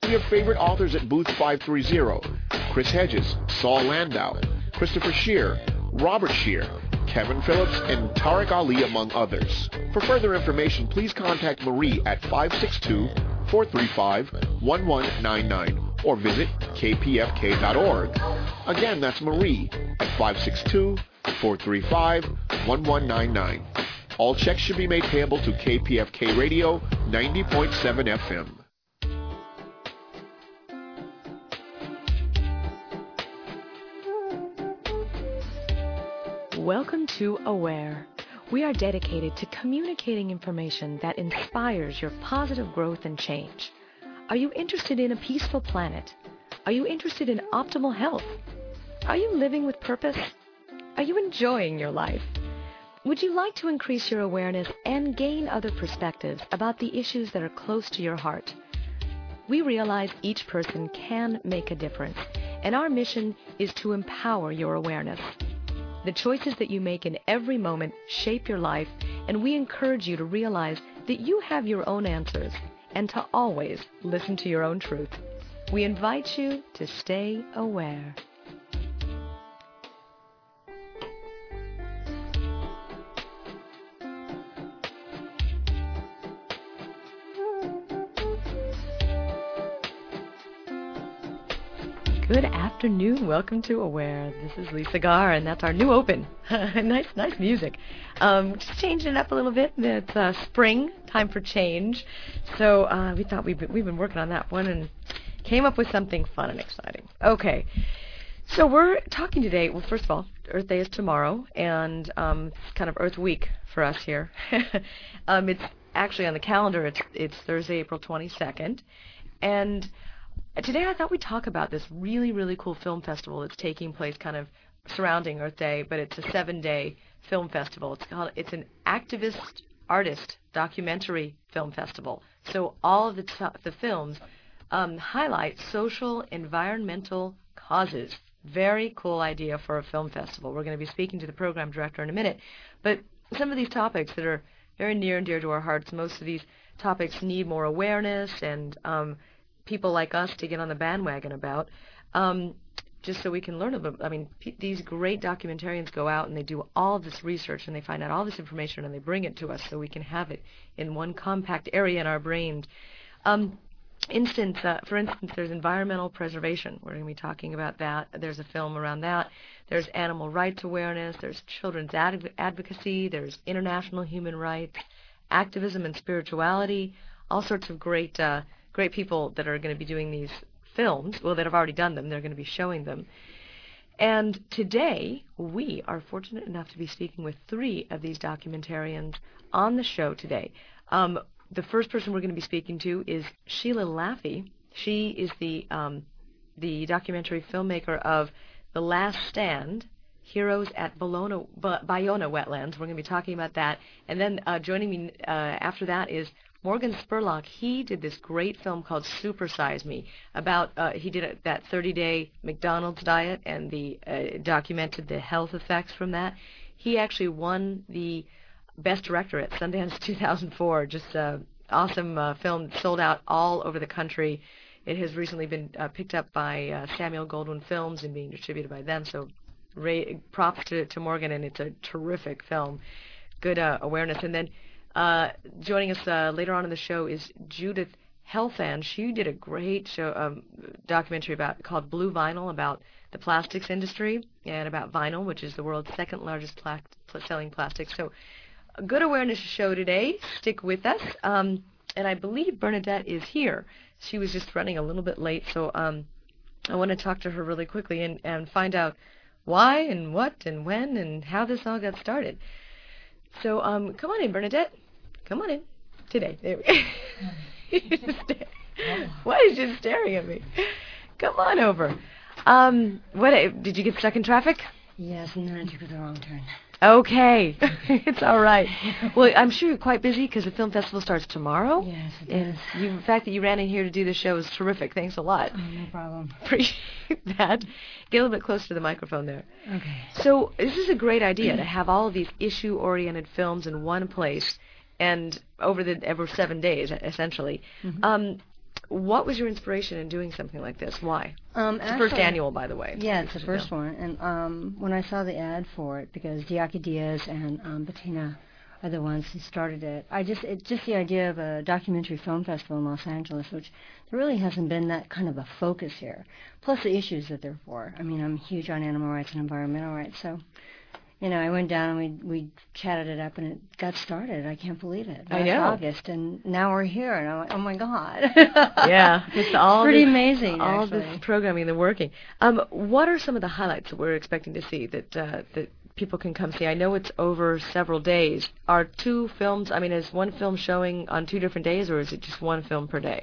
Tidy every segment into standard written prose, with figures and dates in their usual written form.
see your favorite authors at Booth 530. Chris Hedges, Saul Landau, Christopher Scheer, Robert Scheer, Kevin Phillips, and Tariq Ali, among others. For further information, please contact Marie at 562-435-1199 or visit kpfk.org. Again, that's Marie at 562-435-1199. All checks should be made payable to KPFK Radio 90.7 FM. Welcome to Aware. We are dedicated to communicating information that inspires your positive growth and change. Are you interested in a peaceful planet? Are you interested in optimal health? Are you living with purpose? Are you enjoying your life? Would you like to increase your awareness and gain other perspectives about the issues that are close to your heart? We realize each person can make a difference, and our mission is to empower your awareness. The choices that you make in every moment shape your life, and we encourage you to realize that you have your own answers and to always listen to your own truth. We invite you to stay aware. Good afternoon. Welcome to Aware. This is Lisa Garr, and that's our new open. nice music. Just changing it up a little bit. It's spring, time for change. So we thought we've been working on that one and came up with something fun and exciting. Okay. So we're talking today. Well, first of all, Earth Day is tomorrow, and it's kind of Earth Week for us here. It's actually on the calendar. It's Thursday, April 22nd, and today I thought we'd talk about this really, really cool film festival that's taking place kind of surrounding Earth Day, but it's a 7-day film festival. It's an activist artist documentary film festival. So all of the films highlight social, environmental causes. Very cool idea for a film festival. We're going to be speaking to the program director in a minute. But some of these topics that are very near and dear to our hearts, most of these topics need more awareness and people like us to get on the bandwagon about, just so we can learn about. I mean, these great documentarians go out and they do all of this research and they find out all this information and they bring it to us so we can have it in one compact area in our brains. For instance, there's environmental preservation. We're going to be talking about that. There's a film around that. There's animal rights awareness. There's children's advocacy. There's international human rights, activism and spirituality, all sorts of great people that are going to be doing these films, well, that have already done them. They're going to be showing them. And today, we are fortunate enough to be speaking with 3 of these documentarians on the show today. The first person we're going to be speaking to is Sheila Laffey. She is the documentary filmmaker of The Last Stand, Heroes at Ballona Wetlands. We're going to be talking about that. And then joining me after that is Morgan Spurlock. He did this great film called Super Size Me about, he did that 30-day McDonald's diet and documented the health effects from that. He actually won the Best Director at Sundance 2004. Just awesome film, sold out all over the country. It has recently been picked up by Samuel Goldwyn Films and being distributed by them. So props to Morgan, and it's a terrific film. Good awareness. And then joining us later on in the show is Judith Helfand. She did a great show, documentary called Blue Vinyl, about the plastics industry and about vinyl, which is the world's second largest selling plastic. So a good awareness show today. Stick with us. And I believe Bernadette is here. She was just running a little bit late, so I want to talk to her really quickly and find out why and what and when and how this all got started. So come on in, Bernadette. Come on in. Today. There we go. Why is you staring at me? Come on over. What did you get stuck in traffic? Yes, and then I took the wrong turn. Okay. It's all right. Well, I'm sure you're quite busy because the film festival starts tomorrow. Yes, it does. And the fact that you ran in here to do the show is terrific. Thanks a lot. Oh, no problem. Appreciate that. Get a little bit closer to the microphone there. Okay. So this is a great idea to have all of these issue-oriented films in one place and over 7 days, essentially. Mm-hmm. what was your inspiration in doing something like this? Why? It's the Actually, first annual, by the way. Yeah, it's the first one. And when I saw the ad for it, because Diaki Diaz and Bettina are the ones who started it, it's just the idea of a documentary film festival in Los Angeles, which there really hasn't been that kind of a focus here. Plus the issues that they're for. I mean, I'm huge on animal rights and environmental rights, so I went down and we chatted it up, and it got started. I can't believe it. I know. August, and now we're here, and I'm like, oh my God. Yeah, it's all pretty amazing. All actually. this programming and working. What are some of the highlights that we're expecting to see that people can come see? I know it's over several days. Are two films? I mean, is one film showing on 2 different days, or is it just one film per day?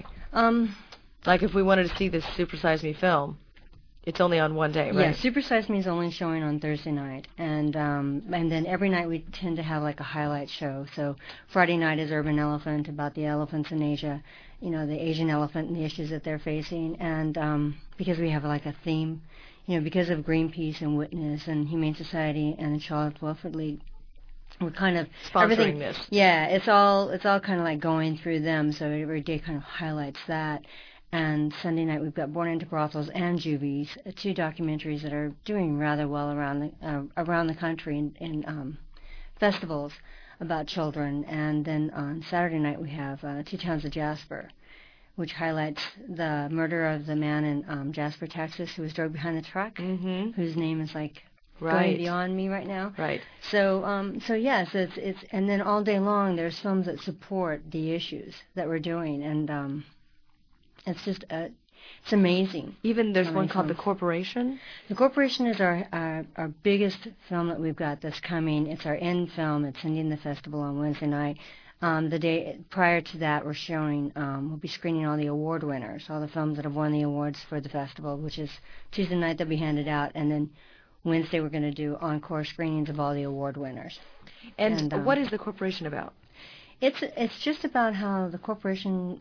Like if we wanted to see this Super Size Me film. It's only on one day, right? Yeah, Super Size Me is only showing on Thursday night, and then every night we tend to have like a highlight show. So Friday night is Urban Elephant, about the elephants in Asia, the Asian elephant and the issues that they're facing, and because we have like a theme, because of Greenpeace and Witness and Humane Society and the Child Welfare League, we're kind of sponsoring this. Yeah, it's all kind of like going through them. So every day kind of highlights that. And Sunday night we've got Born into Brothels and Juvies, 2 documentaries that are doing rather well around the country in festivals about children. And then on Saturday night we have Two Towns of Jasper, which highlights the murder of the man in Jasper, Texas, who was drugged behind the truck, whose name is like going beyond me right now. Right. So yes, it's and then all day long there's films that support the issues that we're doing, and it's just it's amazing. Even there's one called The Corporation. The Corporation is our biggest film that we've got that's coming. It's our end film. It's ending the festival on Wednesday night. The day prior to that, we'll be screening all the award winners, all the films that have won the awards for the festival, which is Tuesday night they'll be handed out, and then Wednesday we're going to do encore screenings of all the award winners. And what is The Corporation about? It's just about how the corporations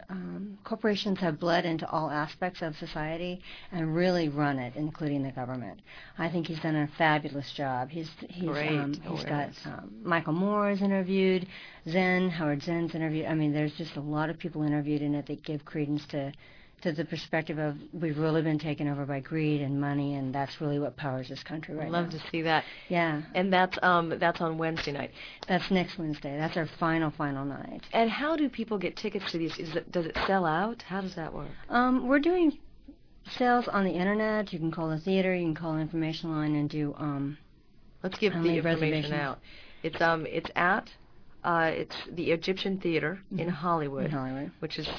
have bled into all aspects of society and really run it, including the government. I think he's done a fabulous job. He's got Michael Moore is interviewed, Howard Zinn's interviewed. I mean, there's just a lot of people interviewed in it that give credence to the perspective of we've really been taken over by greed and money, and that's really what powers this country right now. I'd love to see that. Yeah. And that's on Wednesday night. That's next Wednesday. That's our final night. And how do people get tickets to these? Does it sell out? How does that work? We're doing sales on the internet. You can call the theater. You can call the information line and do. Let's give the information out. It's at the Egyptian Theater in Hollywood, which is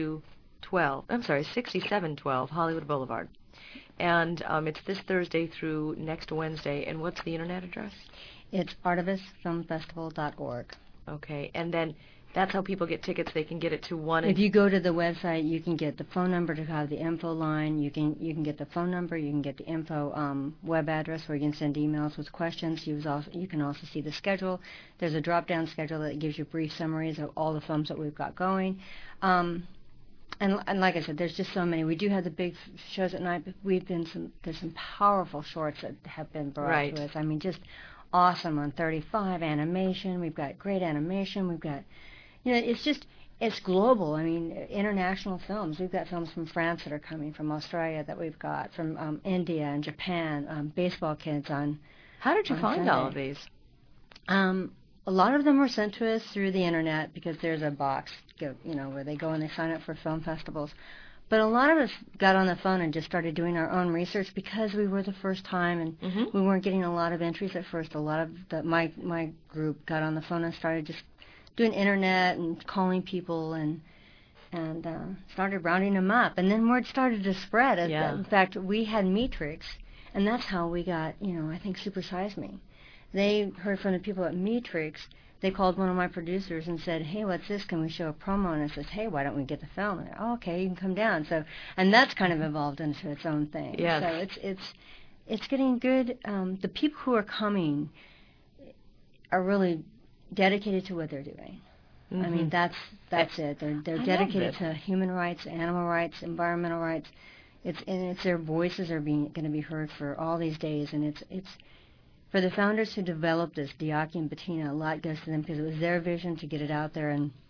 6712 Hollywood Boulevard. And it's this Thursday through next Wednesday. And what's the internet address? It's artemisfilmfestival.org. Okay. And then that's how people get tickets. They can get it to one. If you go to the website, you can get the phone number to have the info line. You can get the phone number. You can get the info web address where you can send emails with questions. You can also see the schedule. There's a drop-down schedule that gives you brief summaries of all the films that we've got going. And like I said, there's just so many. We do have the big shows at night, but there's some powerful shorts that have been brought to us. I mean, just awesome on 35 animation. We've got great animation. We've got, it's global. I mean, international films. We've got films from France that are coming, from Australia that we've got, from India and Japan, baseball kids on. How did you find Sunday. all of these? A lot of them were sent to us through the internet because there's a box, where they go and they sign up for film festivals. But a lot of us got on the phone and just started doing our own research because we were the first time and we weren't getting a lot of entries at first. A lot of my group got on the phone and started just doing internet and calling people and started rounding them up. And then word started to spread. Yeah. In fact, we had Meatrix, and that's how we got, I think Super Size Me. They heard from the people at Meatrix. They called one of my producers and said, "Hey, what's this? Can we show a promo?" And I said, "Hey, why don't we get the film?" And "Oh, okay, you can come down." So, and that's kind of evolved into its own thing. Yes. So it's getting good. The people who are coming are really dedicated to what they're doing. I mean, that's it. They're dedicated to human rights, animal rights, environmental rights. It's their voices are going to be heard for all these days, and it's. For the founders who developed this, Diaki and Bettina, a lot goes to them because it was their vision to get it out there and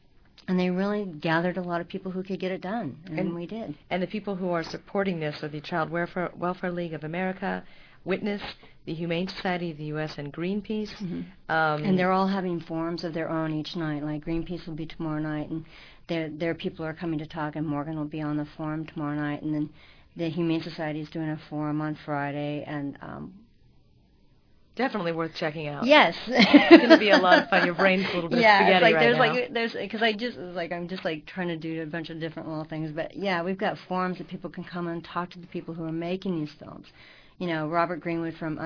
And they really gathered a lot of people who could get it done, and we did. And the people who are supporting this are the Child Welfare League of America, Witness, the Humane Society of the U.S., and Greenpeace. Mm-hmm. And they're all having forums of their own each night. Like Greenpeace will be tomorrow night, and their people are coming to talk, and Morgan will be on the forum tomorrow night, and then the Humane Society is doing a forum on Friday, and definitely worth checking out. Yes, it's going to be a lot of fun. Your brain's a little bit of spaghetti like right now. Because I'm just like trying to do a bunch of different little things. But yeah, we've got forums that people can come and talk to the people who are making these films. You know, Robert Greenwood from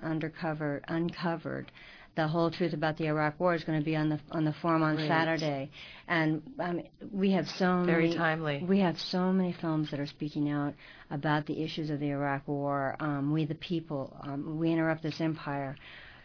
Uncovered the Whole Truth About the Iraq War is going to be on the forum on Saturday, and we have very timely. We have so many films that are speaking out about the issues of the Iraq War. We the People, We Interrupt This Empire,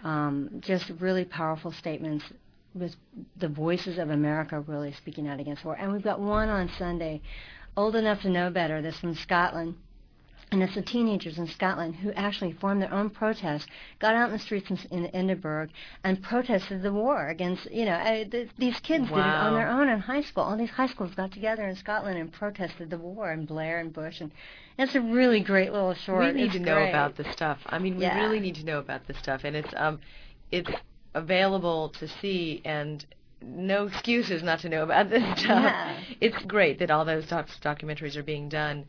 just really powerful statements with the voices of America really speaking out against war. And we've got one on Sunday, Old Enough to Know Better. This from Scotland. And it's the teenagers in Scotland who actually formed their own protest, got out in the streets in Edinburgh and protested the war against, these kids did it on their own in high school. All these high schools got together in Scotland and protested the war, and Blair and Bush. And it's a really great little short. We need to know about this stuff. I mean, we really need to know about this stuff. And it's available to see, and no excuses not to know about this stuff. Yeah. It's great that all those documentaries are being done.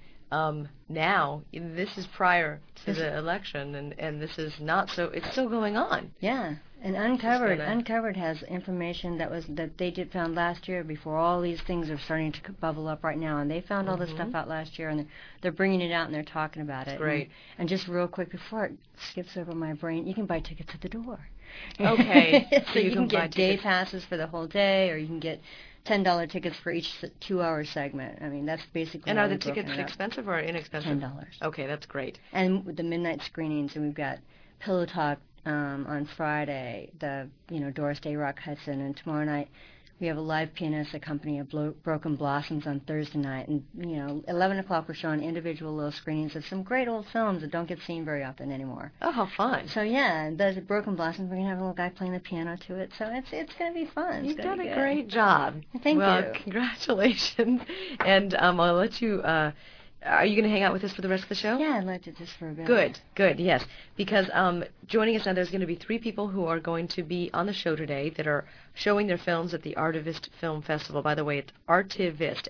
Now, this is prior to the election, and this is not so. It's still going on. Yeah, and Uncovered has information that they found last year before all these things are starting to bubble up right now, and they found all this stuff out last year, and they're bringing it out and they're talking about it. Great. And just real quick before it skips over my brain, you can buy tickets at the door. Okay. So you can get day passes for the whole day, or you can get $10 tickets for each 2-hour segment. I mean, that's basically. And are the tickets expensive or inexpensive? $10. Okay, that's great. And with the midnight screenings, and we've got Pillow Talk on Friday, Doris Day Rock Hudson, and tomorrow night we have a live pianist, a company of Broken Blossoms on Thursday night, and 11 o'clock we're showing individual little screenings of some great old films that don't get seen very often anymore. Oh, how fun! So yeah, those Broken Blossoms, we're gonna have a little guy playing the piano to it, so it's gonna be fun. You've done a great job. Thank you. Well, congratulations, and I'll let you. Are you going to hang out with us for the rest of the show? Yeah, I'd like to just for a bit. Good, yes. Because joining us now, there's going to be 3 people who are going to be on the show today that are showing their films at the Artivist Film Festival. By the way, it's Artivist,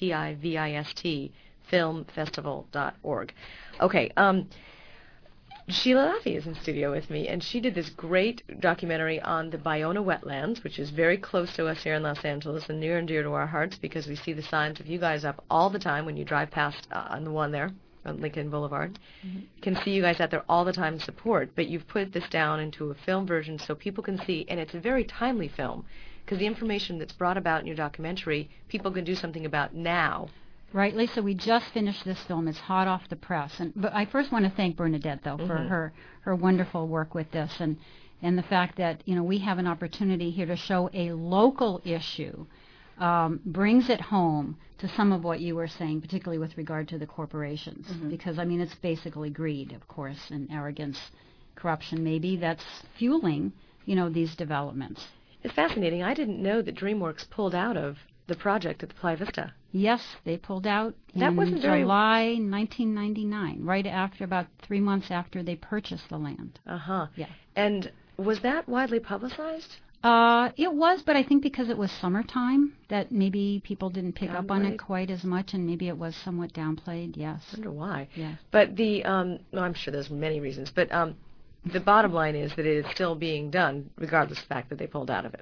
ARTIVIST, filmfestival.org. Okay, Sheila Laffey is in studio with me, and she did this great documentary on the Ballona wetlands, which is very close to us here in Los Angeles and near to our hearts because we see the signs of you guys up all the time when you drive past on the one there on Lincoln Boulevard. Mm-hmm. You can see you guys out there all the time in support, but you've put this down into a film version so people can see, and it's a very timely film because the information that's brought about in your documentary, people can do something about now. Right, Lisa, we just finished this film. It's hot off the press. But I first want to thank Bernadette, though, for her wonderful work with this and the fact that, we have an opportunity here to show a local issue, brings it home to some of what you were saying, particularly with regard to the corporations. Mm-hmm. Because, it's basically greed, of course, and arrogance, corruption maybe, that's fueling, these developments. It's fascinating. I didn't know that DreamWorks pulled out of the project at the Playa Vista. Yes, they pulled out in July 1999, right after, about 3 months after they purchased the land. Uh-huh. Yeah. And was that widely publicized? It was, but I think because it was summertime, that maybe people didn't pick up on it quite as much, and maybe it was somewhat downplayed, yes. I wonder why. Yeah. But I'm sure there's many reasons, but the bottom line is that it is still being done, regardless of the fact that they pulled out of it.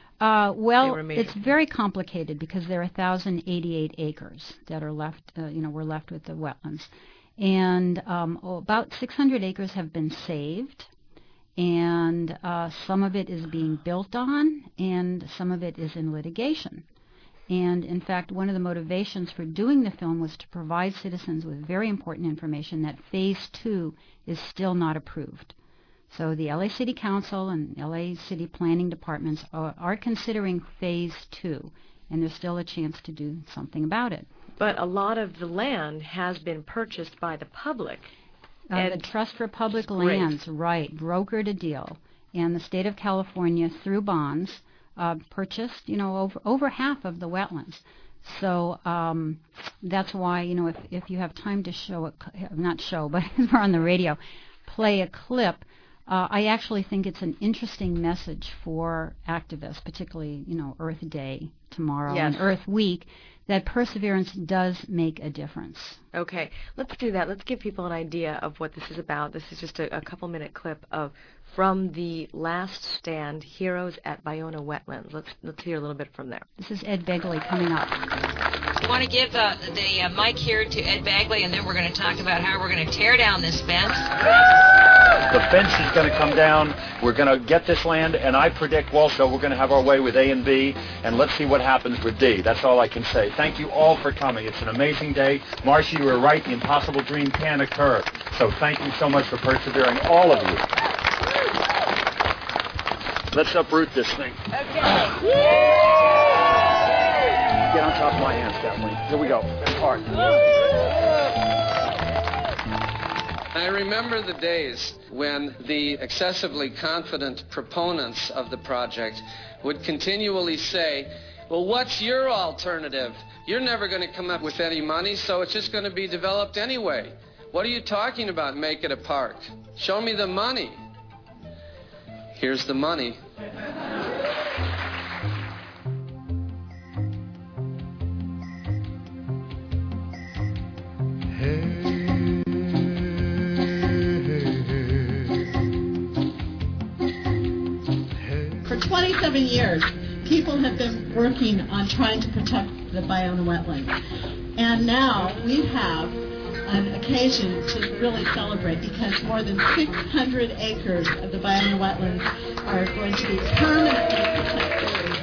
It's very complicated because there are 1,088 acres that are left, we're left with the wetlands. And about 600 acres have been saved, and some of it is being built on, and some of it is in litigation. And, in fact, one of the motivations for doing the film was to provide citizens with very important information that Phase 2 is still not approved. So the LA City Council and LA City Planning Departments are considering Phase 2, and there's still a chance to do something about it. But a lot of the land has been purchased by the public. The Trust for Public Lands, right, brokered a deal. And the state of California, through bonds, purchased, over half of the wetlands. So that's why, if you have time to but if we're on the radio, play a clip. I actually think it's an interesting message for activists, particularly, Earth Day tomorrow and Earth Week, that perseverance does make a difference. Okay, let's do that. Let's give people an idea of what this is about. This is just a couple-minute clip from the Last Stand, Heroes at Ballona Wetlands. Let's hear a little bit from there. This is Ed Begley coming up. I want to give the mic here to Ed Begley, and then we're going to talk about how we're going to tear down this fence. The fence is going to come down. We're going to get this land, and I predict also we're going to have our way with A and B, and let's see what happens with D. That's all I can say. Thank you all for coming. It's an amazing day. Marcia, you were right. The impossible dream can occur. So thank you so much for persevering, all of you. Let's uproot this thing. Okay. Get on top of my hands, Kathleen. Here we go. Hard. I remember the days when the excessively confident proponents of the project would continually say, well, what's your alternative? You're never going to come up with any money, so it's just going to be developed anyway. What are you talking about, make it a park? Show me the money. Here's the money. For 27 years, people have been working on trying to protect the Ballona wetlands. And now we have an occasion to really celebrate because more than 600 acres of the Ballona wetlands are going to be permanently protected.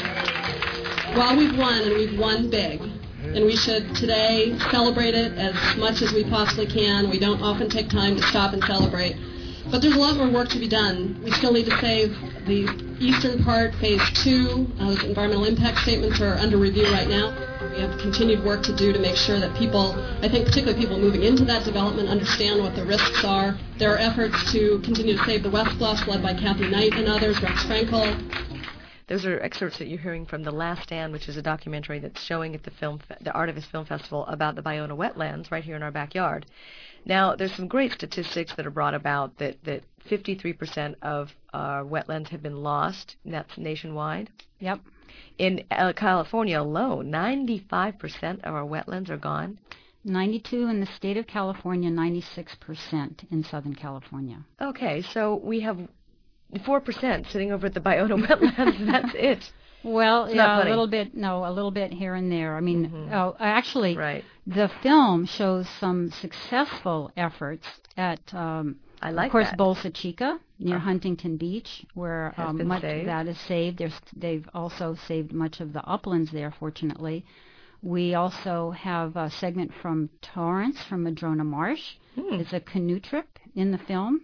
Well, we've won, and we've won big. And we should today celebrate it as much as we possibly can. We don't often take time to stop and celebrate. But there's a lot more work to be done. We still need to save the eastern part, phase 2. Those environmental impact statements are under review right now. We have continued work to do to make sure that people, I think particularly people moving into that development, understand what the risks are. There are efforts to continue to save the West Bluffs, led by Kathy Knight and others, Rex Frankel. Those are excerpts that you're hearing from The Last Stand, which is a documentary that's showing at the Artivist Film Festival about the Ballona wetlands right here in our backyard. Now, there's some great statistics that are brought about that 53% of our wetlands have been lost, and that's nationwide. Yep. In California alone, 95% of our wetlands are gone. 92 in the state of California, 96% in Southern California. Okay, so we have 4% sitting over at the Ballona wetlands, and that's it. Well, yeah, a little bit here and there. I mean, actually, right. The film shows some successful efforts at, of course, Bolsa Chica near Huntington Beach, where much of that is saved. They've also saved much of the uplands there, fortunately. We also have a segment from Torrance, from Madrona Marsh. It's a canoe trip in the film.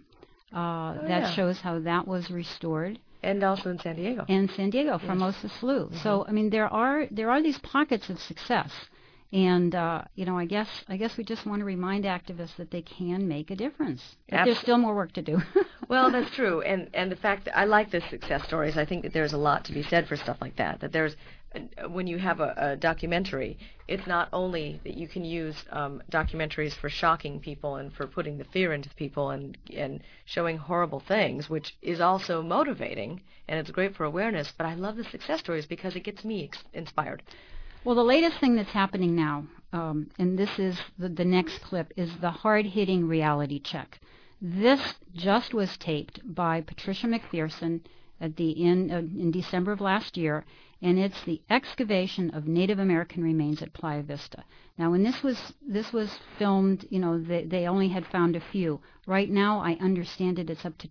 That shows how that was restored. And also in San Diego. And San Diego, Formosa Slough. Mm-hmm. So, I mean, there are these pockets of success. And, I guess we just want to remind activists that they can make a difference. But there's still more work to do. Well, that's true. And the fact that I like the success stories, I think that there's a lot to be said for stuff like that. That there's, when you have a documentary, it's not only that you can use documentaries for shocking people and for putting the fear into people and showing horrible things, which is also motivating, and it's great for awareness, but I love the success stories because it gets me inspired. Well, the latest thing that's happening now, and this is the next clip, is the hard-hitting reality check. This just was taped by Patricia McPherson at in December of last year, and it's the excavation of Native American remains at Playa Vista. Now, when this was filmed, they only had found a few. Right now, I understand it's up to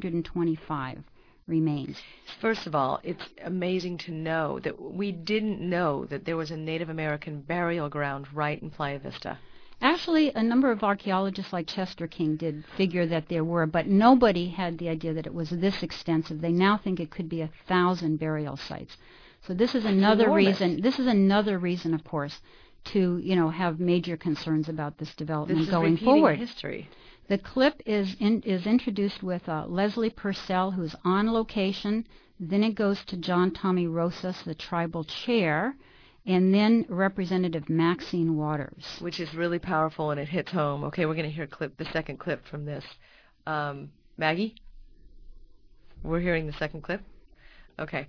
225 remains. First of all, it's amazing to know that we didn't know that there was a Native American burial ground right in Playa Vista. Actually, a number of archaeologists like Chester King did figure that there were, but nobody had the idea that it was this extensive. They now think it could be 1,000 burial sites. So this is another reason. This is another reason, of course, to have major concerns about this development going forward. History. The clip is introduced with Leslie Purcell, who's on location Then it goes to John Tommy Rosas, the tribal chair, and then Representative Maxine Waters. Which is really powerful, and it hits home. Okay, we're going to hear the second clip from this. Maggie? We're hearing the second clip? Okay.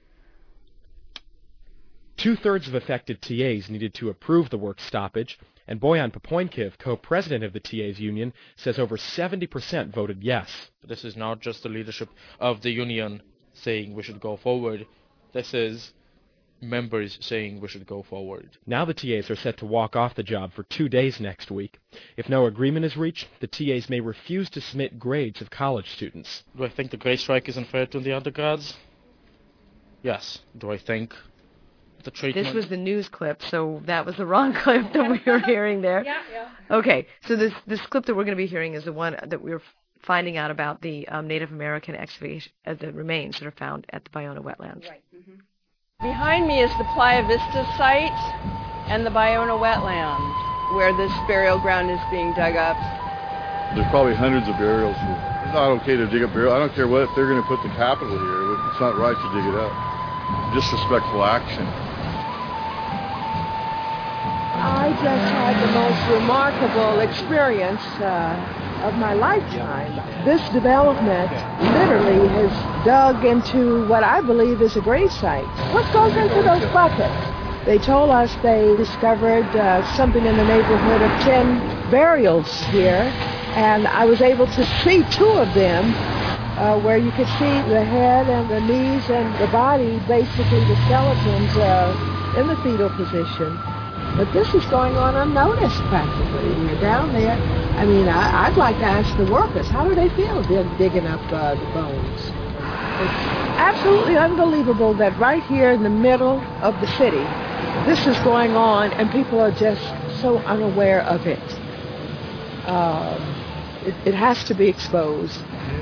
2/3 of affected TAs needed to approve the work stoppage, and Boyan Popoinkiv, co-president of the TAs union, says over 70% voted yes. This is not just the leadership of the union saying we should go forward. This is members saying we should go forward. Now the TAs are set to walk off the job for 2 days next week. If no agreement is reached, the TAs may refuse to submit grades of college students. Do I think the grade strike is unfair to the undergrads? Yes. Do I think the treatment... This was the news clip, so that was the wrong clip that we were hearing there. Yeah. Okay, so this clip that we're going to be hearing is the one that we're finding out about the Native American excavation, the remains that are found at the Ballona wetlands. Right. Mm-hmm. Behind me is the Playa Vista site and the Ballona wetland, where this burial ground is being dug up. There's probably hundreds of burials here. It's not okay to dig up burial. I don't care what, if they're going to put the capital here. It's not right to dig it up. Disrespectful action. I just had the most remarkable experience of my lifetime. This development literally has dug into what I believe is a grave site. What goes into those buckets? They told us they discovered something in the neighborhood of 10 burials here, and I was able to see 2 of them where you could see the head and the knees and the body, basically the skeletons in the fetal position. But this is going on unnoticed, practically. We're down there. I mean, I'd like to ask the workers, how do they feel digging up the bones? It's absolutely unbelievable that right here in the middle of the city, this is going on, and people are just so unaware of it. It has to be exposed.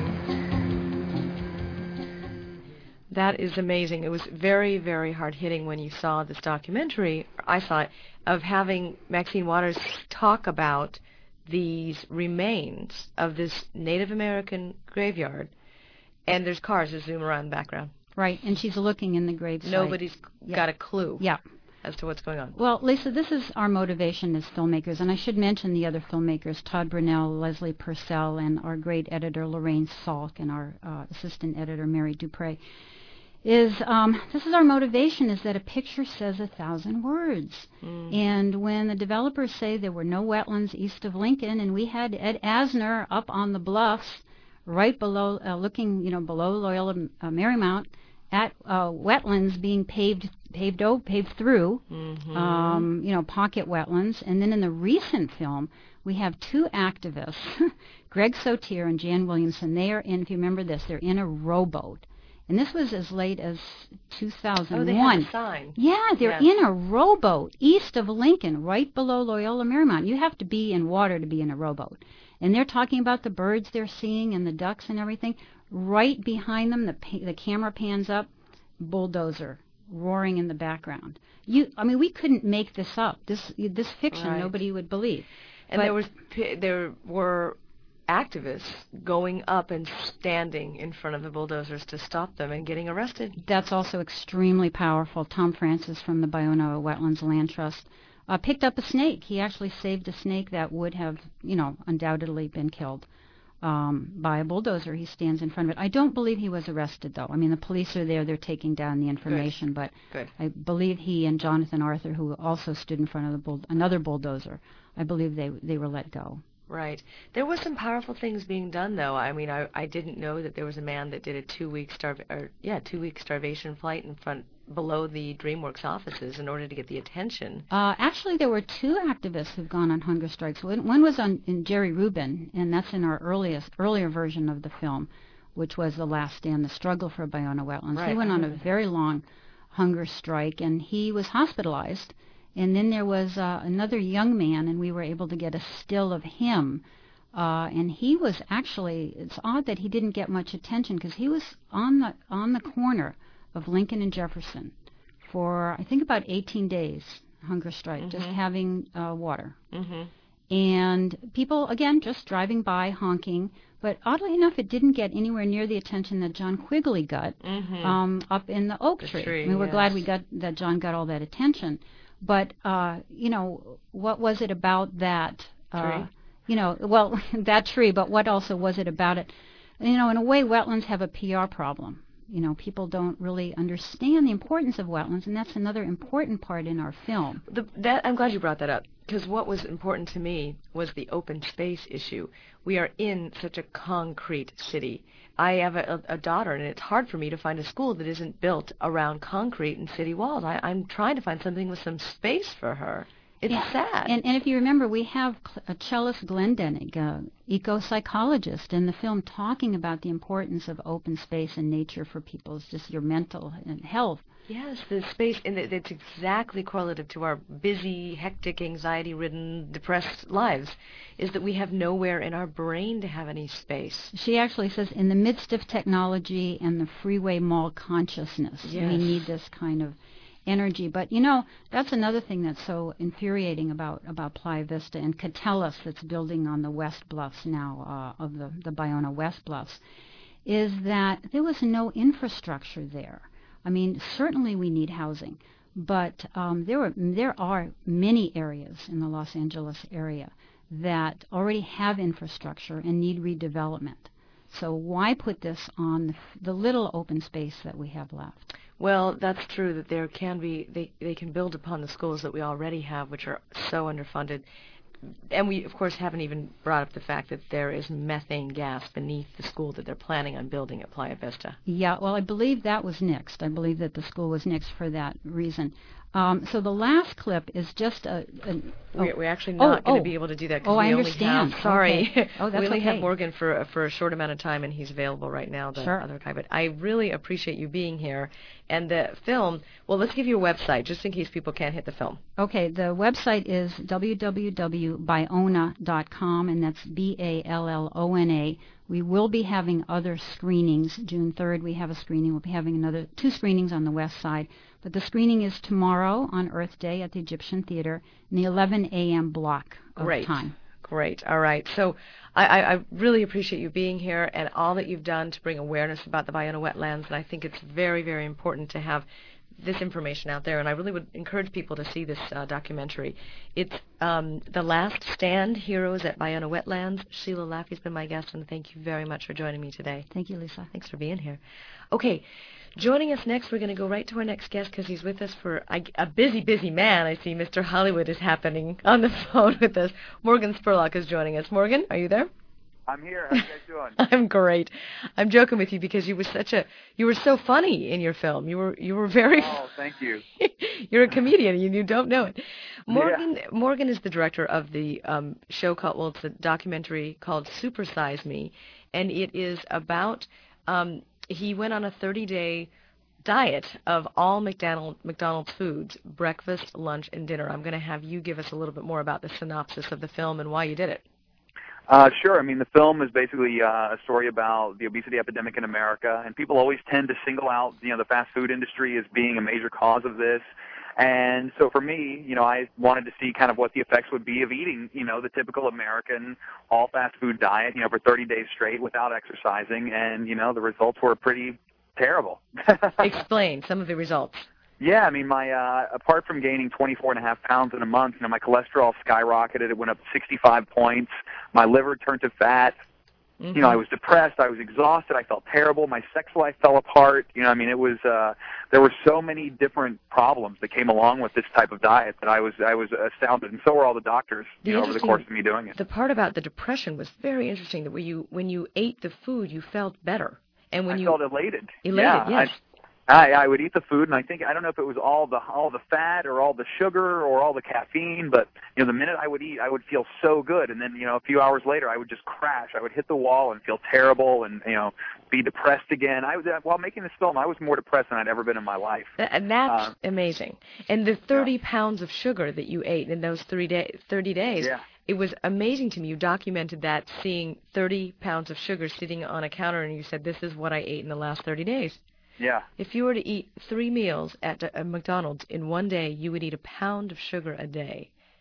That is amazing. It was very, very hard-hitting when you saw this documentary, or I saw it, of having Maxine Waters talk about these remains of this Native American graveyard, and there's cars that zoom around in the background. Right, and she's looking in the grave site. Nobody's got a clue Yeah. as to what's going on. Well, Lisa, this is our motivation as filmmakers, and I should mention the other filmmakers, Todd Brunell, Leslie Purcell, and our great editor, Lorraine Salk, and our assistant editor, Mary Dupre. This is our motivation, is that a picture says 1,000 words. And when the developers say there were no wetlands east of Lincoln, and we had Ed Asner up on the bluffs, right below, looking, below Loyola Marymount, at wetlands being paved through, pocket wetlands. And then in the recent film, we have 2 activists, Greg Sotier and Jan Williamson. They are in, if you remember this, they're in a rowboat. And this was as late as 2001. Oh, they had a sign. Yeah, they're in a rowboat east of Lincoln, right below Loyola Marymount. You have to be in water to be in a rowboat. And they're talking about the birds they're seeing and the ducks and everything. Right behind them, the camera pans up, bulldozer roaring in the background. We couldn't make this up. This fiction, right. Nobody would believe. And there were activists going up and standing in front of the bulldozers to stop them and getting arrested. That's also extremely powerful. Tom Francis from the Ballona Wetlands Land Trust picked up a snake. He actually saved a snake that would have, undoubtedly been killed by a bulldozer. He stands in front of it. I don't believe he was arrested, though. I mean, the police are there. They're taking down the information. Good. But I believe he and Jonathan Arthur, who also stood in front of another bulldozer, I believe they were let go. Right. There were some powerful things being done, though. I mean, I didn't know that there was a man that did a 2-week starvation flight below the DreamWorks offices in order to get the attention. Actually, there were 2 activists who've gone on hunger strikes. One was in Jerry Rubin, and that's in our earlier version of the film, which was The Last Stand, the struggle for Ballona wetlands. Right. He went on a very long hunger strike, and he was hospitalized. And then there was another young man, and we were able to get a still of him. And he was actually, it's odd that he didn't get much attention, because he was on the corner of Lincoln and Jefferson for, I think, about 18 days, hunger strike, just having water. And people, again, just driving by, honking. But oddly enough, it didn't get anywhere near the attention that John Quigley got up in the oak tree. I mean, we're glad that John got all that attention. But, what was it about that tree? That tree, but what also was it about it? In a way, wetlands have a PR problem. People don't really understand the importance of wetlands, and that's another important part in our film. I'm glad you brought that up, because what was important to me was the open space issue. We are in such a concrete city. I have a daughter, and it's hard for me to find a school that isn't built around concrete and city walls. I'm trying to find something with some space for her. It's sad. And if you remember, we have cellist Glendenig, eco-psychologist, in the film talking about the importance of open space and nature for people's just your mental health. Yes, the space, and it's exactly correlative to our busy, hectic, anxiety-ridden, depressed lives, is that we have nowhere in our brain to have any space. She actually says, in the midst of technology and the freeway mall consciousness, we need this kind of energy. But, that's another thing that's so infuriating about Playa Vista and Catellis, that's building on the West Bluffs now, of the Ballona West Bluffs, is that there was no infrastructure there. I mean, certainly we need housing, but there are many areas in the Los Angeles area that already have infrastructure and need redevelopment. So why put this on the little open space that we have left? Well, that's true that there can be, they can build upon the schools that we already have, which are so underfunded. And we, of course, haven't even brought up the fact that there is methane gas beneath the school that they're planning on building at Playa Vista. Yeah, well, I believe that was nixed. I believe that the school was nixed for that reason. So the last clip is just we're actually not going to be able to do that because we only have. Sorry, okay. We only have Morgan for a short amount of time, and he's available right now. The other guy, but I really appreciate you being here. And the film. Well, let's give you a website just in case people can't hit the film. Okay, the website is www.ballona.com, and that's BALLONA. We will be having other screenings. June 3rd, we have a screening. We'll be having another 2 screenings on the west side. But the screening is tomorrow on Earth Day at the Egyptian Theater in the 11 a.m. block of time. Great. All right. So I really appreciate you being here and all that you've done to bring awareness about the Ballona wetlands. And I think it's very, very important to have this information out there. And I really would encourage people to see this documentary. It's The Last Stand, Heroes at Ballona Wetlands. Sheila Laffey's been my guest, and thank you very much for joining me today. Thank you, Lisa. Thanks for being here. Okay. Joining us next, we're going to go right to our next guest because he's with us for a busy, busy man. I see Mr. Hollywood is happening on the phone with us. Morgan Spurlock is joining us. Morgan, are you there? I'm here. How you guys doing? I'm great. I'm joking with you because you were so funny in your film. You were very. Oh, thank you. You're a comedian and you don't know it. Morgan is the director of the show called. Well, it's a documentary called Super Size Me, and it is about. He went on a 30-day diet of all McDonald's foods, breakfast, lunch, and dinner. I'm going to have you give us a little bit more about the synopsis of the film and why you did it. Sure. I mean, the film is basically a story about the obesity epidemic in America, and people always tend to single out, the fast food industry as being a major cause of this. And so for me, I wanted to see kind of what the effects would be of eating, the typical American all-fast food diet, for 30 days straight without exercising. And, the results were pretty terrible. Explain some of the results. Yeah, I mean, apart from gaining 24.5 pounds in a month, my cholesterol skyrocketed. It went up 65 points. My liver turned to fat. Mm-hmm. I was depressed. I was exhausted. I felt terrible. My sex life fell apart. It was there were so many different problems that came along with this type of diet that I was astounded, and so were all the doctors. Over the course of me doing it. The part about the depression was very interesting. That when you ate the food, you felt better, and when I felt elated. Elated, yes. I would eat the food, and I don't know if it was all the fat or all the sugar or all the caffeine, but the minute I would eat, I would feel so good, and then a few hours later, I would just crash. I would hit the wall and feel terrible, and be depressed again. While making this film, I was more depressed than I'd ever been in my life. And that's amazing. And the 30 pounds of sugar that you ate in those 30 days. Yeah. It was amazing to me. You documented that, seeing 30 pounds of sugar sitting on a counter, and you said, "This is what I ate in the last 30 days." Yeah. If you were to eat 3 meals at McDonald's in one day, you would eat a pound of sugar a day.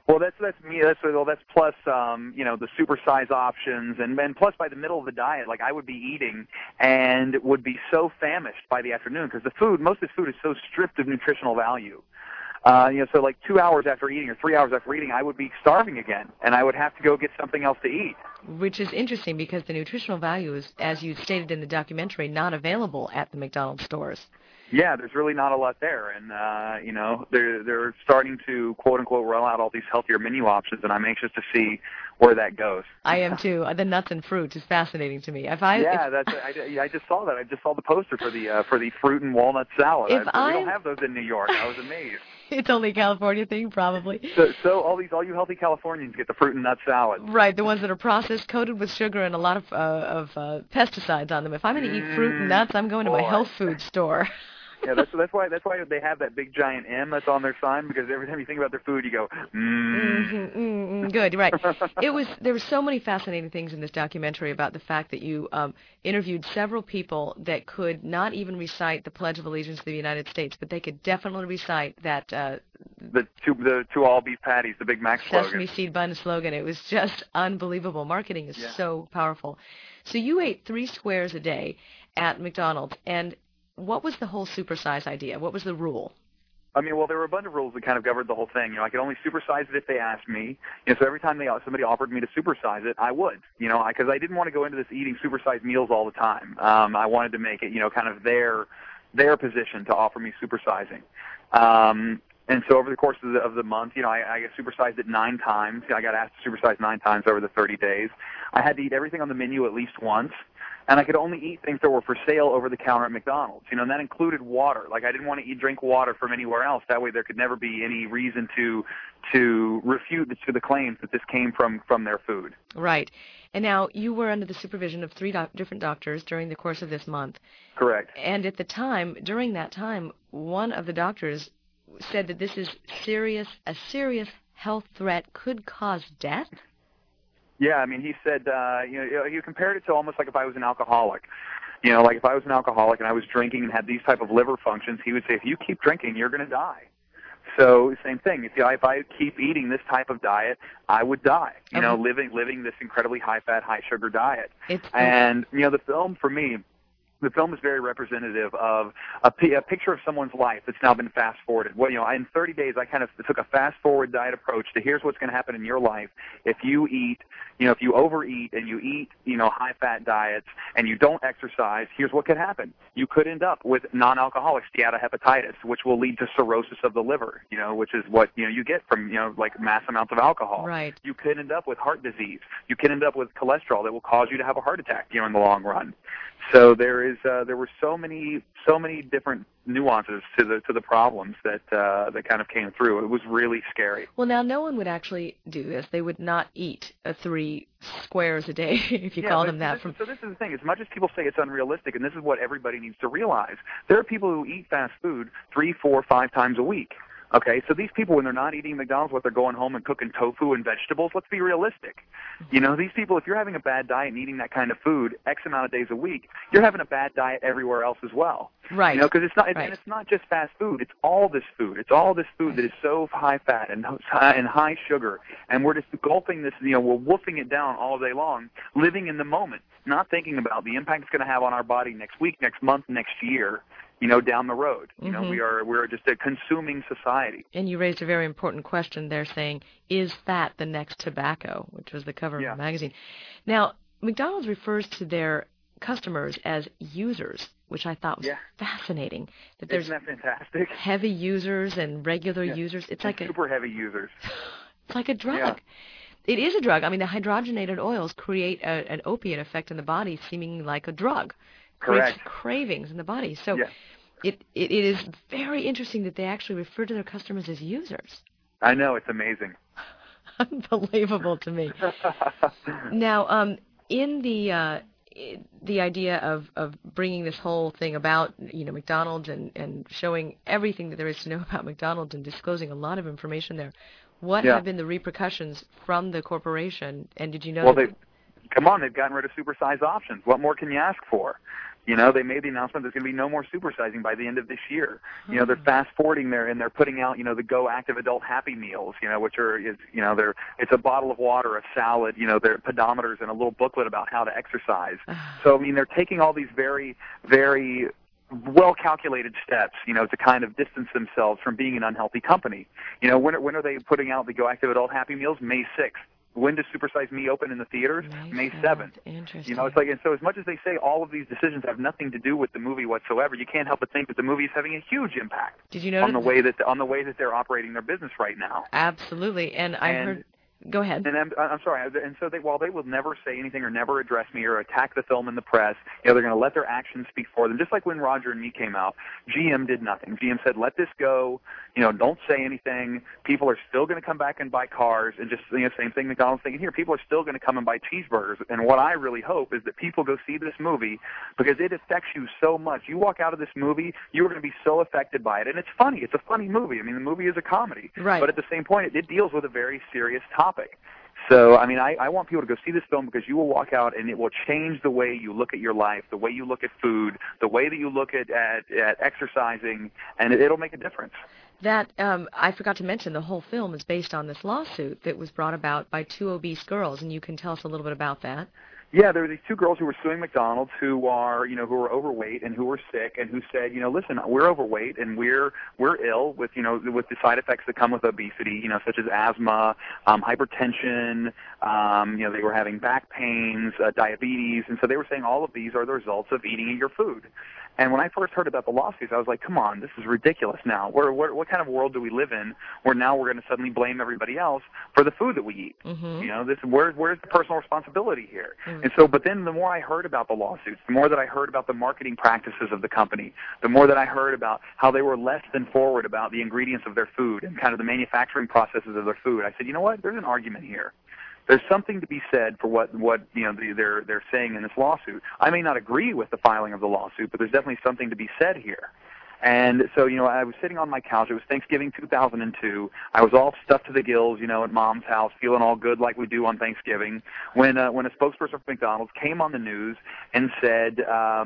Well, that's me. That's plus the supersize options, and plus by the middle of the diet, like I would be eating and would be so famished by the afternoon because most of this food is so stripped of nutritional value. So like 2 hours after eating or 3 hours after eating, I would be starving again, and I would have to go get something else to eat. Which is interesting because the nutritional value is, as you stated in the documentary, not available at the McDonald's stores. Yeah, there's really not a lot there, and they're starting to quote unquote roll out all these healthier menu options, and I'm anxious to see where that goes. I am too. The nuts and fruits is fascinating to me. I just saw that. I just saw the poster for the fruit and walnut salad. We don't have those in New York. I was amazed. It's only a California thing, probably. So all you healthy Californians get the fruit and nut salad. Right, the ones that are processed, coated with sugar, and a lot of pesticides on them. If I'm going to eat fruit and nuts, I'm going to my health food store. Yeah, that's why they have that big giant M that's on their sign, because every time you think about their food, you go, Good, right. There were so many fascinating things in this documentary about the fact that you interviewed several people that could not even recite the Pledge of Allegiance to the United States, but they could definitely recite that the two all beef patties, the Big Mac slogan. Sesame seed bun slogan. It was just unbelievable. Marketing is so powerful. So you ate 3 squares a day at McDonald's, and what was the whole supersize idea? What was the rule? I mean, well, there were a bunch of rules that kind of governed the whole thing. I could only supersize it if they asked me. So every time somebody offered me to supersize it, I would. Because I didn't want to go into this eating supersized meals all the time. I wanted to make it, kind of their position to offer me supersizing. And so over the course of the month, I got supersized it 9 times. I got asked to supersize 9 times over the 30 days. I had to eat everything on the menu at least once. And I could only eat things that were for sale over the counter at McDonald's. And that included water. Like, I didn't want to drink water from anywhere else. That way there could never be any reason to refute the claims that this came from their food. Right. And now you were under the supervision of 3 different doctors during the course of this month. Correct. And at the time, during that time, one of the doctors said that this is a serious health threat, could cause death? Yeah, I mean, he said, you compared it to almost like if I was an alcoholic. Like if I was an alcoholic and I was drinking and had these type of liver functions, he would say, if you keep drinking, you're going to die. So same thing. If I keep eating this type of diet, I would die. Living this incredibly high-fat, high-sugar diet. And the film, for me, the film is very representative of a picture of someone's life that's now been fast-forwarded. In 30 days, I kind of took a fast-forward diet approach to here's what's going to happen in your life if you eat, if you overeat and you eat, high-fat diets and you don't exercise. Here's what could happen. You could end up with non-alcoholic steatohepatitis, which will lead to cirrhosis of the liver, which is what you get from like mass amounts of alcohol. Right. You could end up with heart disease. You could end up with cholesterol that will cause you to have a heart attack, in the long run. So there were so many different nuances to the problems that kind of came through. It was really scary. Well, now no one would actually do this. They would not eat 3 squares a day, if you call them that. So this is the thing. As much as people say it's unrealistic, and this is what everybody needs to realize, there are people who eat fast food 3, 4, 5 times a week. Okay, so these people, when they're not eating McDonald's, they're going home and cooking tofu and vegetables. Let's be realistic. These people, if you're having a bad diet and eating that kind of food X amount of days a week, you're having a bad diet everywhere else as well. Right. Because and it's not just fast food. It's all this food. It's all this food that is so high fat and high sugar, and we're just gulping this. We're woofing it down all day long, living in the moment, not thinking about the impact it's going to have on our body next week, next month, next year. Down the road. We're just a consuming society. And you raised a very important question there, saying, is fat the next tobacco, which was the cover of the magazine. Now, McDonald's refers to their customers as users, which I thought was fascinating. Isn't that fantastic? Heavy users and regular users. It's like super heavy users. It's like a drug. Yeah. It is a drug. I mean, the hydrogenated oils create an opiate effect in the body, seeming like a drug. Correct. Creates cravings in the body. So it is very interesting that they actually refer to their customers as users. I know, it's amazing. Unbelievable to me. Now, in the idea of bringing this whole thing about, McDonald's and showing everything that there is to know about McDonald's and disclosing a lot of information there, what have been the repercussions from the corporation? And did you know? Well, come on, they've gotten rid of supersize options. What more can you ask for? You know, they made the announcement there's going to be no more supersizing by the end of this year. You know, they're fast forwarding there, and they're putting out, you know, the Go Active Adult Happy Meals, you know, which are, it's a bottle of water, a salad, you know, they're pedometers and a little booklet about how to exercise. So, I mean, they're taking all these very, very well-calculated steps, you know, to kind of distance themselves from being an unhealthy company. You know, when are they putting out the Go Active Adult Happy Meals? May 6th. When does Super Size Me open in the theaters? May 7th. Interesting. You know, it's like, and so as much as they say all of these decisions have nothing to do with the movie whatsoever, you can't help but think that the movie is having a huge impact. Did you notice on the way that they're operating their business right now? Absolutely, and I heard. Go ahead. And I'm sorry. And so while they will never say anything or never address me or attack the film in the press, you know, they're going to let their actions speak for them. Just like when Roger and Me came out, GM did nothing. GM said, let this go. You know, don't say anything. People are still going to come back and buy cars. And just, you know, same thing McDonald's thinking here. People are still going to come and buy cheeseburgers. And what I really hope is that people go see this movie because it affects you so much. You walk out of this movie, you're going to be so affected by it. And it's funny. It's a funny movie. I mean, the movie is a comedy. Right. But at the same point, it deals with a very serious topic. So, I mean, I want people to go see this film because you will walk out and it will change the way you look at your life, the way you look at food, the way that you look at exercising, and it'll make a difference. That, I forgot to mention, the whole film is based on this lawsuit that was brought about by two obese girls, and you can tell us a little bit about that. Yeah, there were these two girls who were suing McDonald's who were overweight and who were sick and who said, you know, listen, we're overweight and we're ill with, you know, with the side effects that come with obesity, you know, such as asthma, hypertension, you know, they were having back pains, diabetes, and so they were saying all of these are the results of eating your food. And when I first heard about the lawsuits, I was like, come on, this is ridiculous now. What kind of world do we live in where now we're going to suddenly blame everybody else for the food that we eat? Mm-hmm. You know, where's the personal responsibility here? Mm-hmm. And so, but then the more I heard about the lawsuits, the more that I heard about the marketing practices of the company, the more that I heard about how they were less than forward about the ingredients of their food and kind of the manufacturing processes of their food, I said, you know what, there's an argument here. There's something to be said for what you know they're saying in this lawsuit. I may not agree with the filing of the lawsuit, but there's definitely something to be said here. And so, you know, I was sitting on my couch. It was Thanksgiving 2002. I was all stuffed to the gills, you know, at Mom's house, feeling all good like we do on Thanksgiving, when a spokesperson for McDonald's came on the news and said,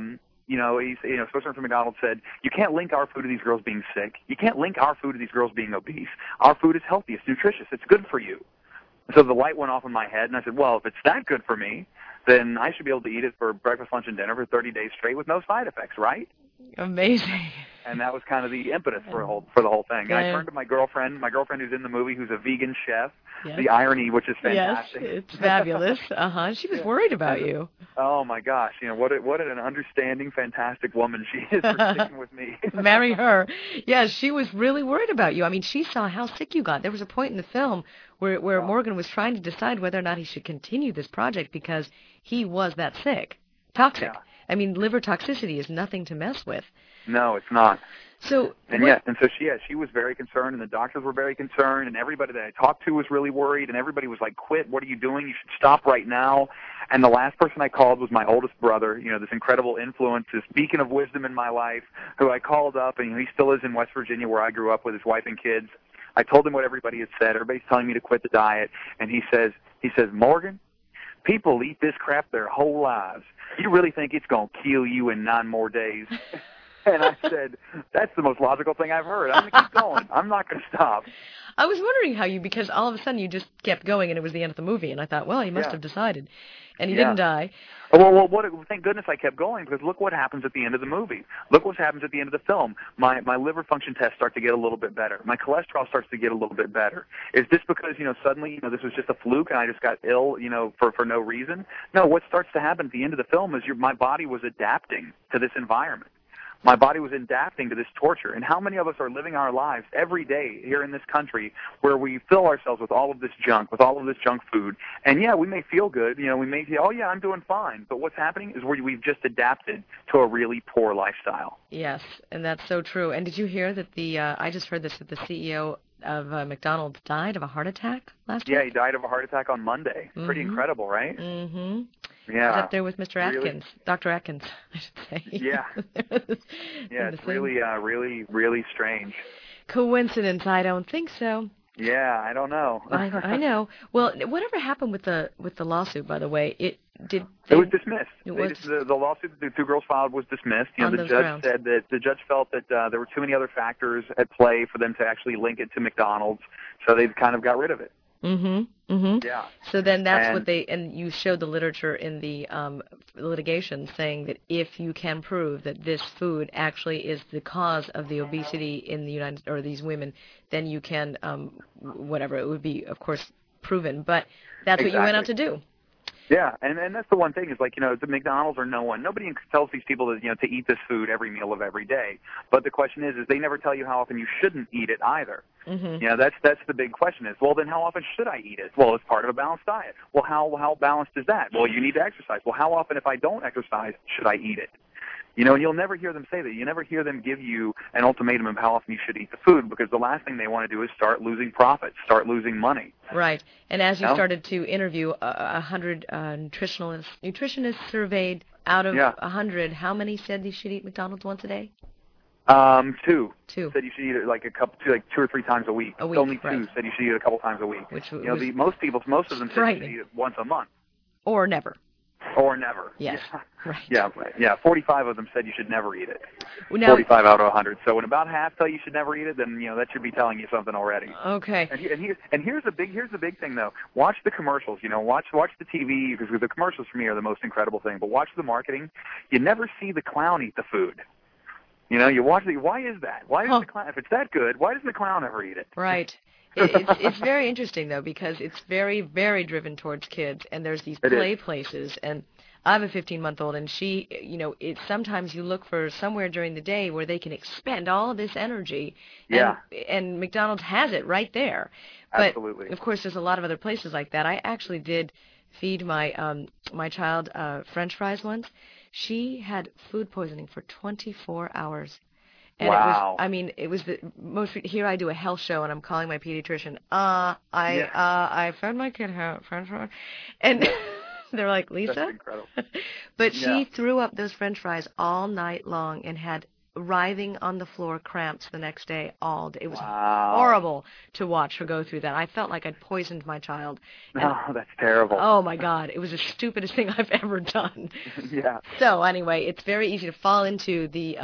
spokesperson for McDonald's said, you can't link our food to these girls being sick. You can't link our food to these girls being obese. Our food is healthy. It's nutritious. It's good for you. So the light went off in my head, and I said, well, if it's that good for me, then I should be able to eat it for breakfast, lunch, and dinner for 30 days straight with no side effects, right? Amazing. And that was kind of the impetus for the whole thing. And I turned to my girlfriend who's in the movie, who's a vegan chef. Yes. The irony, which is fantastic. Yes, it's fabulous. She was worried about you. Oh my gosh, you know what an understanding, fantastic woman she is for sticking with me. Marry her. Yes, she was really worried about you. I mean, she saw how sick you got. There was a point in the film where Morgan was trying to decide whether or not he should continue this project because he was that sick, toxic. Yeah. I mean, liver toxicity is nothing to mess with. No, it's not. So she was very concerned, and the doctors were very concerned, and everybody that I talked to was really worried, and everybody was like, "Quit! What are you doing? You should stop right now." And the last person I called was my oldest brother. You know, this incredible influence, this beacon of wisdom in my life, who I called up, and he still is in West Virginia, where I grew up with his wife and kids. I told him what everybody had said. Everybody's telling me to quit the diet, and he says, Morgan, people eat this crap their whole lives. You really think it's going to kill you in 9 more days? And I said, that's the most logical thing I've heard. I'm going to keep going. I'm not going to stop. I was wondering because all of a sudden you just kept going and it was the end of the movie. And I thought, well, he must have decided. And he didn't die. Well, thank goodness I kept going, because look what happens at the end of the movie. Look what happens at the end of the film. My liver function tests start to get a little bit better. My cholesterol starts to get a little bit better. Is this because, you know, suddenly, you know, this was just a fluke and I just got ill, you know, for no reason? No, what starts to happen at the end of the film is my body was adapting to this environment. My body was adapting to this torture. And how many of us are living our lives every day here in this country where we fill ourselves with all of this junk, with all of this junk food? And, yeah, we may feel good. You know, we may say, oh, yeah, I'm doing fine. But what's happening is we've just adapted to a really poor lifestyle. Yes, and that's so true. And did you hear that I just heard this, that the CEO of McDonald's died of a heart attack last week? Yeah, he died of a heart attack on Monday. Mm-hmm. Pretty incredible, right? Mm-hmm. Yeah. He's up there with Mr. Atkins, Dr. Atkins, I should say. Yeah. Yeah, it's really strange. Coincidence? I don't think so. Yeah, I don't know. I know. Well, whatever happened with the lawsuit, by the way, It was dismissed. The lawsuit that the two girls filed was dismissed. The judge said that the judge felt that there were too many other factors at play for them to actually link it to McDonald's, so they kind of got rid of it. Mm-hmm. Mm-hmm. Yeah. So then that's what and you showed the literature in the litigation saying that if you can prove that this food actually is the cause of the obesity in the these women, then you can, whatever, it would be, of course, proven. But that's what you went out to do. Yeah, and that's the one thing is the McDonald's or no one. Nobody tells these people that to eat this food every meal of every day. But the question is they never tell you how often you shouldn't eat it either. Mm-hmm. That's the big question is, well, then how often should I eat it? Well, it's part of a balanced diet. Well, how balanced is that? Well, you need to exercise. Well, how often if I don't exercise should I eat it? And you'll never hear them say that. You never hear them give you an ultimatum of how often you should eat the food because the last thing they want to do is start losing profits, start losing money. Right. And as you started to interview 100 nutritionists surveyed, out of 100, how many said you should eat McDonald's once a day? 2. 2 said you should eat it like 2 or 3 times a week. Only 2 said you should eat it a couple times a week. Which most of them said you should eat it once a month. Or never. Or never. Yes. Yeah. Right. Yeah. 45 of them said you should never eat it. Well, now, 45 out of 100. So when about half tell you should never eat it, then that should be telling you something already. Okay. And here's the big thing though. Watch the commercials. Watch the TV because the commercials for me are the most incredible thing. But watch the marketing. You never see the clown eat the food. You watch why is that? Why does the clown? If it's that good, why doesn't the clown ever eat it? Right. It's very interesting, though, because it's very, very driven towards kids, and there's these play places, and I have a 15-month-old, and she, sometimes you look for somewhere during the day where they can expend all of this energy, and McDonald's has it right there. But, absolutely. Of course, there's a lot of other places like that. I actually did feed my my child French fries once. She had food poisoning for 24 hours. And it was the most. Here I do a health show, and I'm calling my pediatrician. I fed my kid French fries, and they're like, Lisa. That's incredible. But she threw up those French fries all night long and had writhing on the floor cramps the next day all day. It was horrible to watch her go through that. I felt like I'd poisoned my child. That's terrible. Oh my God, it was the stupidest thing I've ever done. Yeah. So anyway, it's very easy to fall into the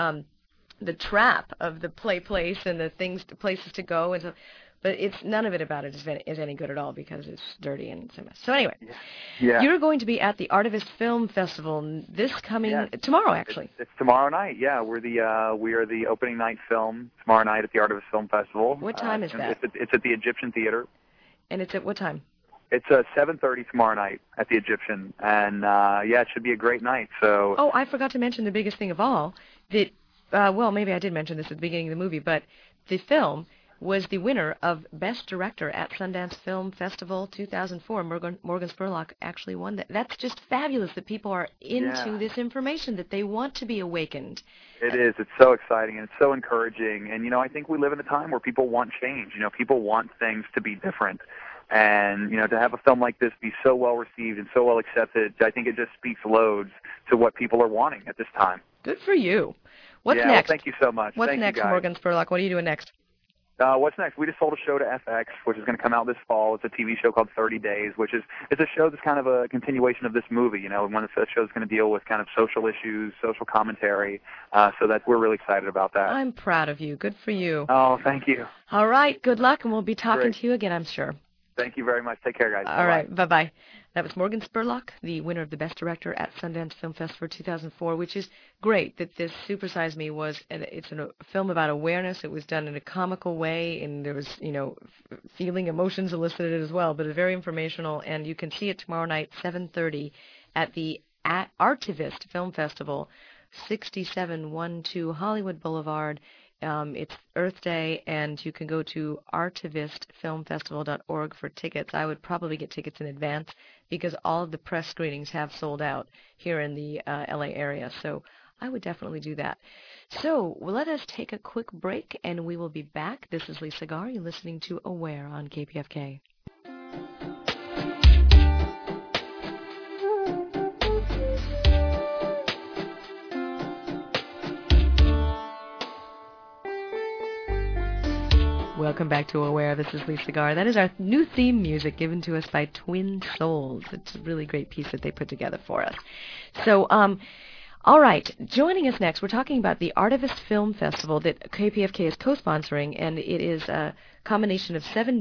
trap of the place and the places to go, and so, but it's none of it about it is any good at all because it's dirty and it's a mess. So anyway, you're going to be at the Artivist Film Festival this coming tomorrow, actually. It's tomorrow night. Yeah, we are the opening night film tomorrow night at the Artivist Film Festival. What time is that? It's at the Egyptian Theater. And it's at what time? It's 7:30 tomorrow night at the Egyptian, and it should be a great night. So. Oh, I forgot to mention the biggest thing of all that. Well, maybe I did mention this at the beginning of the movie, but the film was the winner of Best Director at Sundance Film Festival 2004. Morgan Spurlock actually won that. That's just fabulous that people are into this information, that they want to be awakened. It is. It's so exciting, and it's so encouraging. And, I think we live in a time where people want change. People want things to be different. And, to have a film like this be so well received and so well accepted, I think it just speaks loads to what people are wanting at this time. Good for you. What's next? Well, thank you so much. What's next, Morgan Spurlock? What are you doing next? What's next? We just sold a show to FX, which is going to come out this fall. It's a TV show called 30 Days, it's a show that's kind of a continuation of this movie. One of the shows going to deal with kind of social issues, social commentary. So we're really excited about that. I'm proud of you. Good for you. Oh, thank you. All right. Good luck, and we'll be talking to you again, I'm sure. Thank you very much. Take care, guys. All right. Bye-bye. That was Morgan Spurlock, the winner of the Best Director at Sundance Film Festival 2004, which is great that this Super Size Me it's a film about awareness. It was done in a comical way, and there was, feeling emotions elicited as well, but it's very informational, and you can see it tomorrow night, 7:30, at the Artivist Film Festival, 6712 Hollywood Boulevard. It's Earth Day, and you can go to artivistfilmfestival.org for tickets. I would probably get tickets in advance because all of the press screenings have sold out here in the LA area, so I would definitely do that. So let us take a quick break, and we will be back. This is Lisa Garr. You're listening to Aware on KPFK. welcome back to Aware. This is Lisa Garr. That is our new theme music given to us by Twin Souls. It's a really great piece that they put together for us. So, all right, joining us next, we're talking about the Artivist Film Festival that KPFK is co-sponsoring, and it is a combination of 6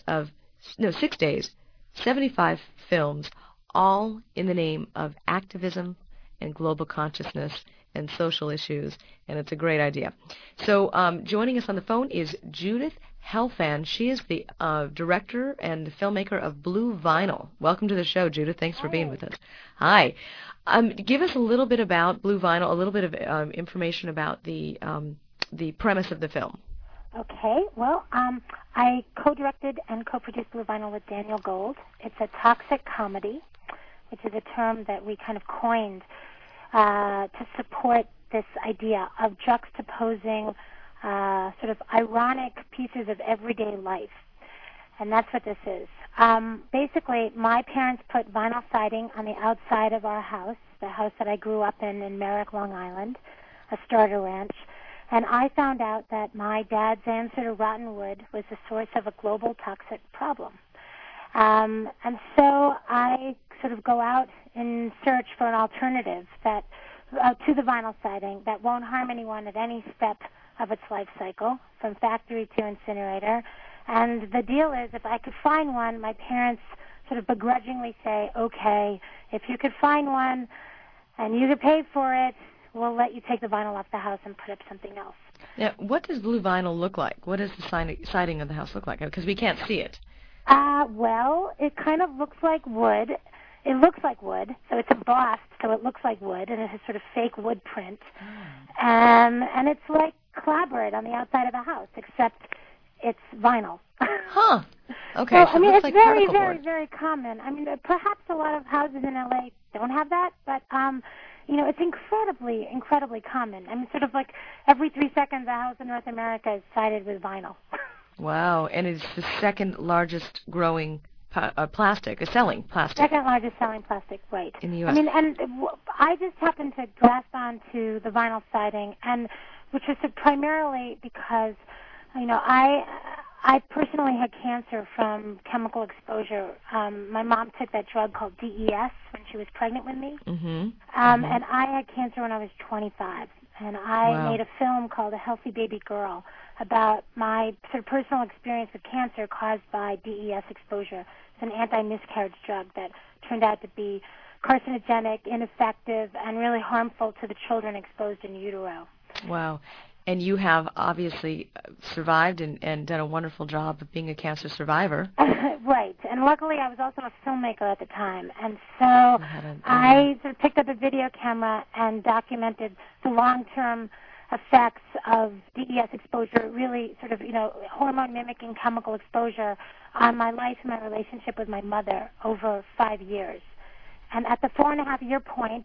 days, 75 films, all in the name of activism and global consciousness and social issues, and it's a great idea. So joining us on the phone is Judith Helfand. She is the director and filmmaker of Blue Vinyl. Welcome to the show, Judith. Thanks for being with us. Hi. Give us a little bit about Blue Vinyl, a little bit of information about the premise of the film. Okay. Well, I co-directed and co-produced Blue Vinyl with Daniel Gold. It's a toxic comedy, which is a term that we kind of coined to support this idea of juxtaposing sort of ironic pieces of everyday life. And that's what this is. Basically, my parents put vinyl siding on the outside of our house, the house that I grew up in Merrick, Long Island, a starter ranch. And I found out that my dad's answer to rotten wood was the source of a global toxic problem. And so I sort of go out in search for an alternative that to the vinyl siding that won't harm anyone at any step of its life cycle, from factory to incinerator. And the deal is, if I could find one, my parents sort of begrudgingly say, okay, if you could find one and you could pay for it, we'll let you take the vinyl off the house and put up something else. Now, what does Blue Vinyl look like? What does the siding of the house look like? Because we can't see it. Well, it kind of looks like wood. It looks like wood, so it's embossed, so it looks like wood, and it has sort of fake wood print. And it's like clapboard on the outside of the house, except it's vinyl. Huh. Okay. So, so I mean, it's like very, very, board. very common. I mean, perhaps a lot of houses in LA don't have that, but you know, it's incredibly, incredibly common. I mean, sort of like every 3 seconds, a house in North America is sided with vinyl. Wow, and it's the second largest growing selling plastic. Second largest selling plastic, right. In the U.S. I mean, and I just happened to grasp onto the vinyl siding, and which was primarily because, you know, I personally had cancer from chemical exposure. My mom took that drug called DES when she was pregnant with me. And I had cancer when I was 25. And I made a film called A Healthy Baby Girl about my sort of personal experience with cancer caused by DES exposure. It's an anti-miscarriage drug that turned out to be carcinogenic, ineffective, and really harmful to the children exposed in utero. Wow. And you have obviously survived and done a wonderful job of being a cancer survivor. Right. And luckily I was also a filmmaker at the time. And so I sort of picked up a video camera and documented the long-term effects of DES exposure, really sort of, you know, hormone-mimicking chemical exposure on my life and my relationship with my mother over 5 years. And at the 4.5-year point,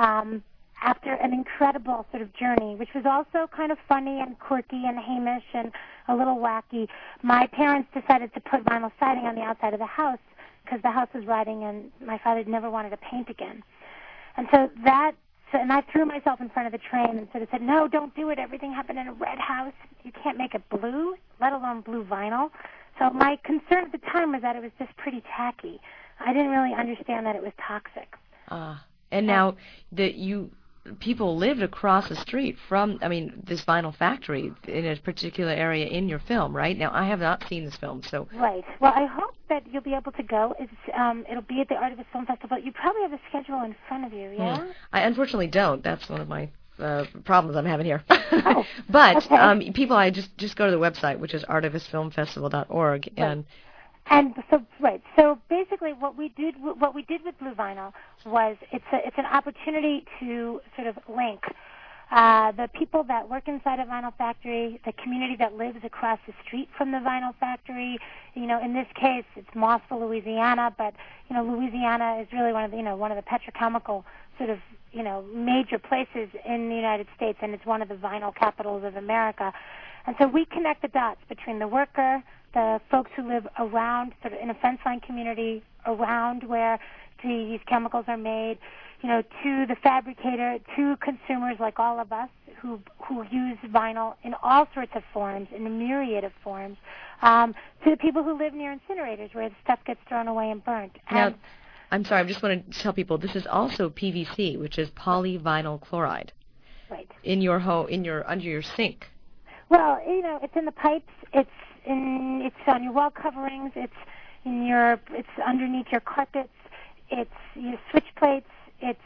after an incredible sort of journey, which was also kind of funny and quirky and Hamish and a little wacky, my parents decided to put vinyl siding on the outside of the house because the house was rotting and my father never wanted to paint again. And so and I threw myself in front of the train and sort of said, no, don't do it. Everything happened in a red house. You can't make it blue, let alone blue vinyl. So my concern at the time was that it was just pretty tacky. I didn't really understand that it was toxic. And now that people lived across the street from, this vinyl factory in a particular area in your film, right? Now, I have not seen this film, so... Right. Well, I hope that you'll be able to go. It'll be at the Artivist Film Festival. You probably have a schedule in front of you, yeah? I unfortunately don't. That's one of my problems I'm having here. But people, I just go to the website, which is artivistfilmfestival.org, right. And so basically what we did with Blue Vinyl was it's an opportunity to sort of link the people that work inside a vinyl factory, the community that lives across the street from the vinyl factory. You know, in this case, it's Mossville, Louisiana, but you know, Louisiana is really one of the petrochemical sort of major places in the United States, and it's one of the vinyl capitals of America. And so we connect the dots between the worker, the folks who live around, sort of in a fence line community around where these chemicals are made, to the fabricator, to consumers like all of us who use vinyl in all sorts of forms, in a myriad of forms, to the people who live near incinerators where the stuff gets thrown away and burnt. Now, I'm sorry, I just want to tell people this is also PVC, which is polyvinyl chloride. Right. In your home, under your sink. Well, it's in the pipes. It's on your wall coverings. It's underneath your carpets. It's your switch plates. It's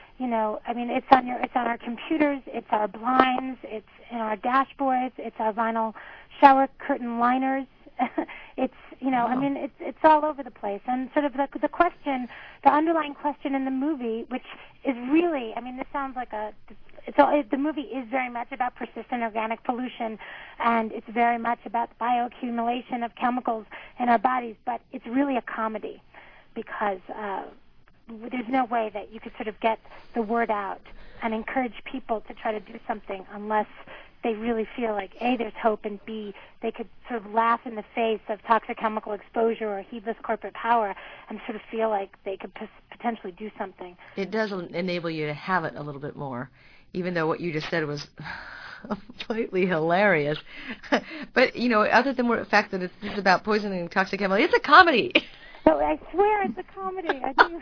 it's on our computers. It's our blinds. It's in our dashboards. It's our vinyl shower curtain liners. It's it's all over the place. And sort of the question, the underlying question in the movie, which is really, this sounds like the movie is very much about persistent organic pollution, and it's very much about the bioaccumulation of chemicals in our bodies, but it's really a comedy because there's no way that you could sort of get the word out and encourage people to try to do something unless they really feel like, A, there's hope, and B, they could sort of laugh in the face of toxic chemical exposure or heedless corporate power and sort of feel like they could potentially do something. It does enable you to have it a little bit more, even though what you just said was completely hilarious. But, other than the fact that this is about poisoning and toxic chemicals, it's a comedy. So I swear it's a comedy. I do.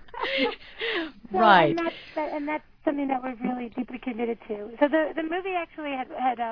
Right. And that's something that we're really deeply committed to. So the movie actually had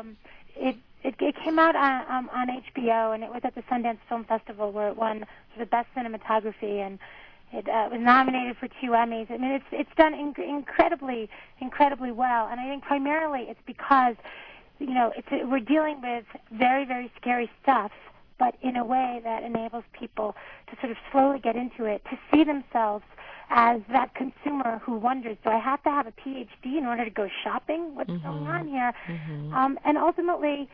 it came out on HBO, and it was at the Sundance Film Festival where it won sort of Best Cinematography, and it was nominated for 2 Emmys. It's done incredibly well, and I think primarily it's because we're dealing with very, very scary stuff, but in a way that enables people to sort of slowly get into it, to see themselves as that consumer who wonders, do I have to have a PhD in order to go shopping? What's going on here? And ultimately,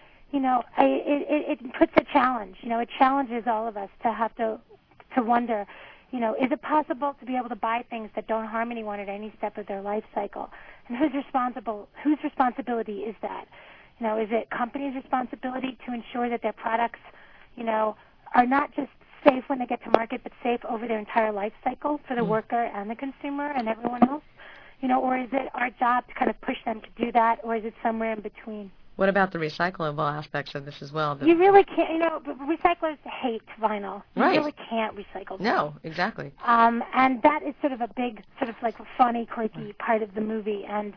it puts a challenge. It challenges all of us to have to wonder, is it possible to be able to buy things that don't harm anyone at any step of their life cycle? And whose responsibility is that? Is it companies' responsibility to ensure that their products are not just safe when they get to market, but safe over their entire life cycle for the worker and the consumer and everyone else? Or is it our job to kind of push them to do that, or is it somewhere in between? What about the recyclable aspects of this as well? You really can't, recyclers hate vinyl. You really can't recycle vinyl. No, exactly. And that is sort of a big, sort of like a funny, quirky part of the movie. And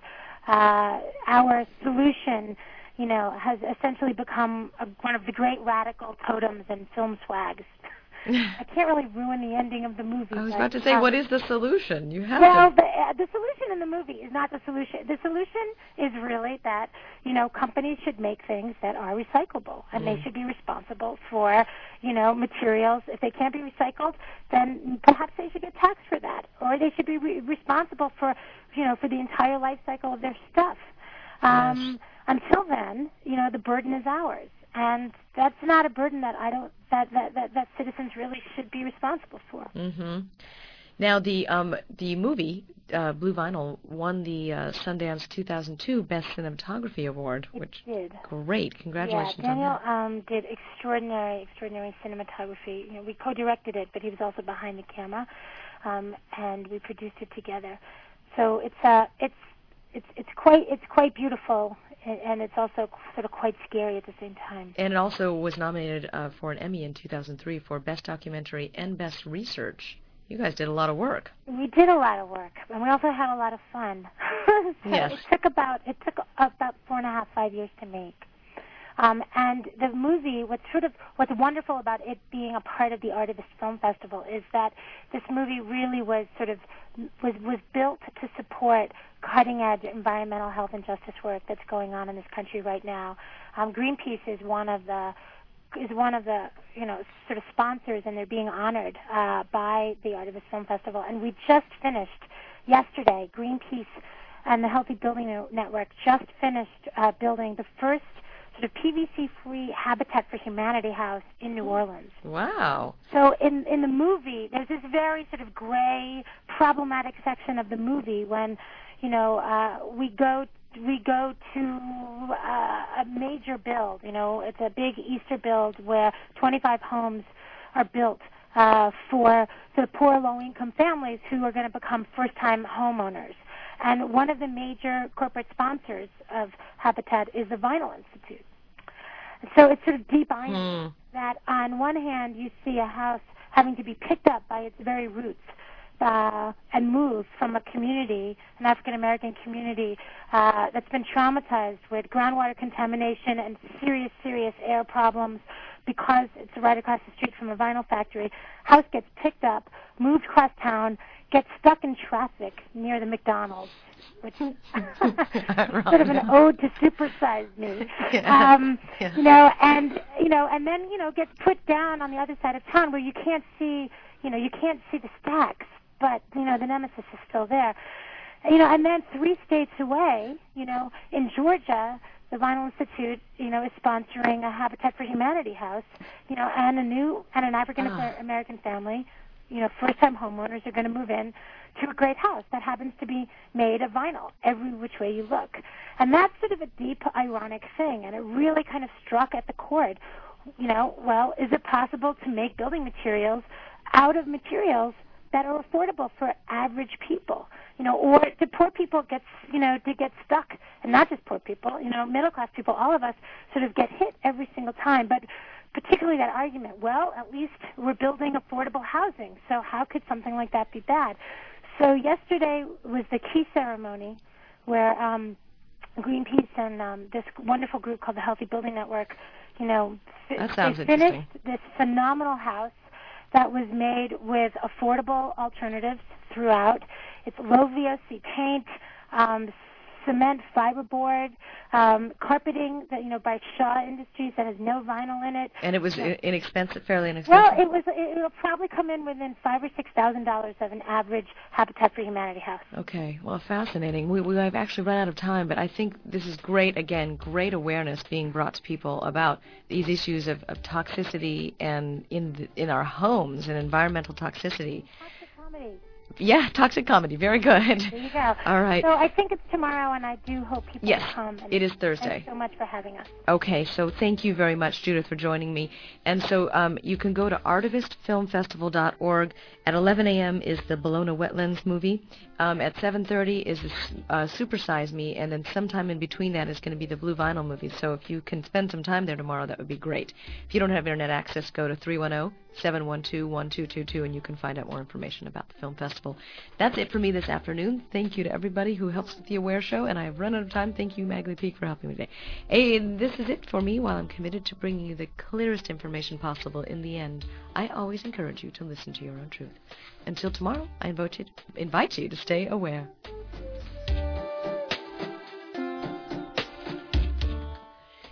our solution has essentially become one of the great radical totems and film swags. I can't really ruin the ending of the movie. I was about to say, what is the solution? You have the solution in the movie is not the solution. The solution is really that, companies should make things that are recyclable, and they should be responsible for, materials. If they can't be recycled, then perhaps they should get taxed for that, or they should be responsible for, for the entire life cycle of their stuff. Until then, the burden is ours, and that's not a burden that that citizens really should be responsible for. Now, the movie Blue Vinyl won the Sundance 2002 Best Cinematography Award, which did. Great, congratulations! Yeah, Daniel did extraordinary cinematography. We co-directed it, but he was also behind the camera, and we produced it together. So it's quite beautiful, and it's also sort of quite scary at the same time. And it also was nominated for an Emmy in 2003 for Best Documentary and Best Research. You guys did a lot of work. We did a lot of work, and we also had a lot of fun. Yes. It took about 4.5, 5 years to make. And the movie, what's wonderful about it being a part of the Artivist Film Festival is that this movie really was built to support cutting-edge environmental health and justice work that's going on in this country right now. Greenpeace is one of the sort of sponsors, and they're being honored by the Artivist Film Festival. And we just finished yesterday. Greenpeace and the Healthy Building Network just finished building the first sort of PVC-free Habitat for Humanity house in New Orleans. Wow. So in the movie, there's this very sort of gray, problematic section of the movie when, we go to a major build. It's a big Easter build where 25 homes are built for the poor, low-income families who are going to become first-time homeowners. And one of the major corporate sponsors of Habitat is the Vinyl Institute. So it's sort of deep irony that on one hand you see a house having to be picked up by its very roots and moved from a community, an African-American community that's been traumatized with groundwater contamination and serious, serious air problems because it's right across the street from a vinyl factory. House gets picked up, moved across town, gets stuck in traffic near the McDonald's, which is sort of an ode to supersize me. And then gets put down on the other side of town where you can't see the stacks, but the nemesis is still there. And then 3 states away, in Georgia, the Vinyl Institute, is sponsoring a Habitat for Humanity house, and an African American family. First-time homeowners are going to move in to a great house that happens to be made of vinyl every which way you look. And that's sort of a deep, ironic thing, and it really kind of struck at the chord. Well, is it possible to make building materials out of materials that are affordable for average people? Or do poor people get stuck, and not just poor people, middle-class people, all of us sort of get hit every single time, but particularly that argument, well, at least we're building affordable housing, so how could something like that be bad? So yesterday was the key ceremony where Greenpeace and this wonderful group called the Healthy Building Network, they finished this phenomenal house that was made with affordable alternatives throughout. It's low VOC paint, cement fiberboard, carpeting that by Shaw Industries that has no vinyl in it. And it was inexpensive, fairly inexpensive. Well, it'll probably come in within $5,000 or $6,000 of an average Habitat for Humanity house. Okay, well, fascinating. We've actually run out of time, but I think this is great. Again, great awareness being brought to people about these issues of toxicity and in our homes and environmental toxicity. Toxic comedy. Yeah, Toxic Comedy. Very good. There you go. All right. So I think it's tomorrow, and I do hope people will come. Yes, it is Thursday. Thanks so much for having us. Okay, so thank you very much, Judith, for joining me. And so you can go to artivistfilmfestival.org. At 11 a.m. is the Bologna Wetlands movie. At 7:30 is Super Size Me, and then sometime in between that is going to be the Blue Vinyl movie. So if you can spend some time there tomorrow, that would be great. If you don't have Internet access, go to 310-712-1222, and you can find out more information about the film festival. That's it for me this afternoon. Thank you to everybody who helps with the Aware Show, and I have run out of time. Thank you, Magley Peak, for helping me today. Hey, this is it for me. While I'm committed to bringing you the clearest information possible, in the end, I always encourage you to listen to your own truth. Until tomorrow, I invite you to stay aware.